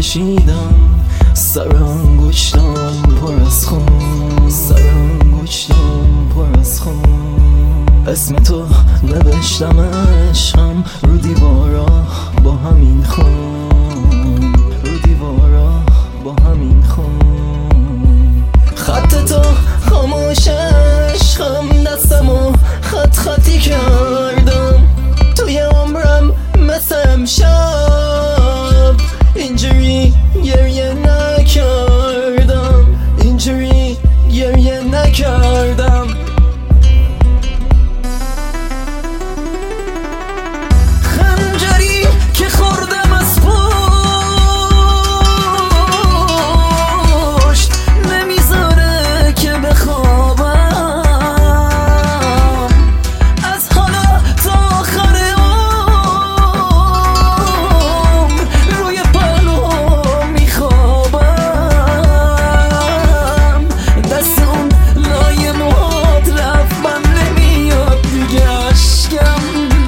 پوشیدم، سر انگشتم پر از خون، سر انگشتم پر از خون. اسم تو نوشتم عشقم رو دیوارا با همین خون، رو دیوارا با همین خون. خط تو خاموش عشقم، دستمو خط خطی کردم توی عمرم مثل امشب. اینجوری گریه نکردم، اینجوری گریه نکردم. خنجری که خوردم از پشت نمیذاره که بخوابم. از حالا تا آخر عمر روی پالو میخوابم. دست اون لای موهات رفت، من نمیاد دیگه اشکم.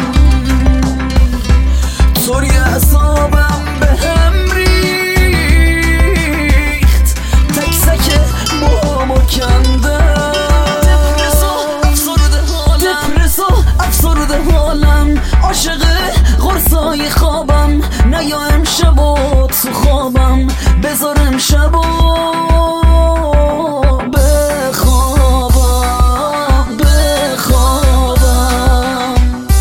طوری اعصابم به هم ریخت، تک تک موهامو کندم. دپرس و افسرده حالم، عاشق قرصای خوابم. نیا امشب و تو خوابم، بذار امشب و بخوابم، بخوابم.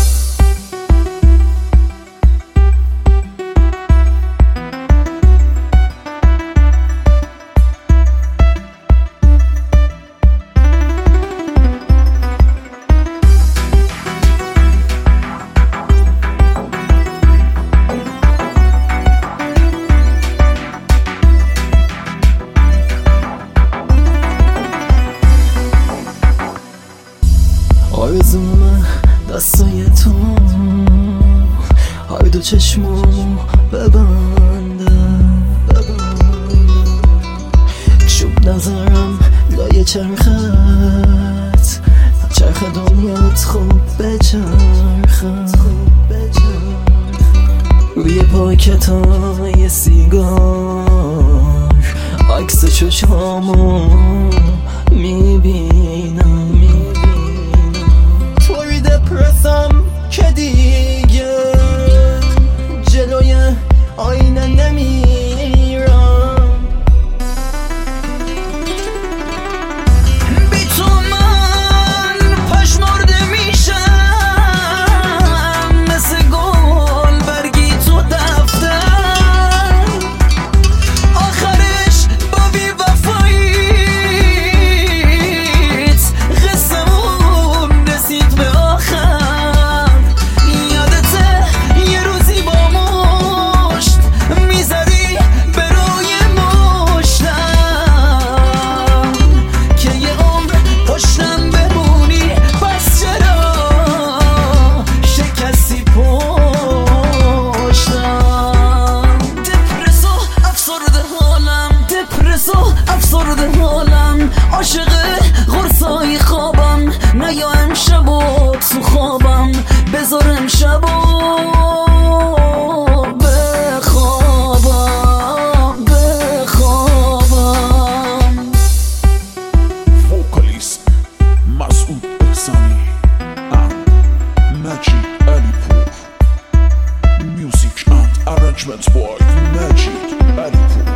آرزومه دستای تو هر دو چشمامو ببنده، چوب نذارم لای چرخت، چرخ دنیات خوب بچرخت. روی پاکتای سیگار عکس چشمامو میبینم. طوری دپرسم که دیگه جلوی آینه نمیرم. بی تو من پشمرده میشم، مثل گل برگی تو دفتر. آخرش با بی وفاییت قصمون رسید به آخر. یادته یه روزی با مشت میزدی به روی مشتم، که یه عمر پشتم بمونی، پس چرا شکستی پشتم. دپرس و افسرده حالم، دپرس و افسرده حالم، عاشق قرصای خوابم. نیا امشب و تو خوابم، بذار امشب و بخوابم، بخوابم. vocalist Masoud Ehsani and Majid Alipour. Music and arrangements by Majid Alipour.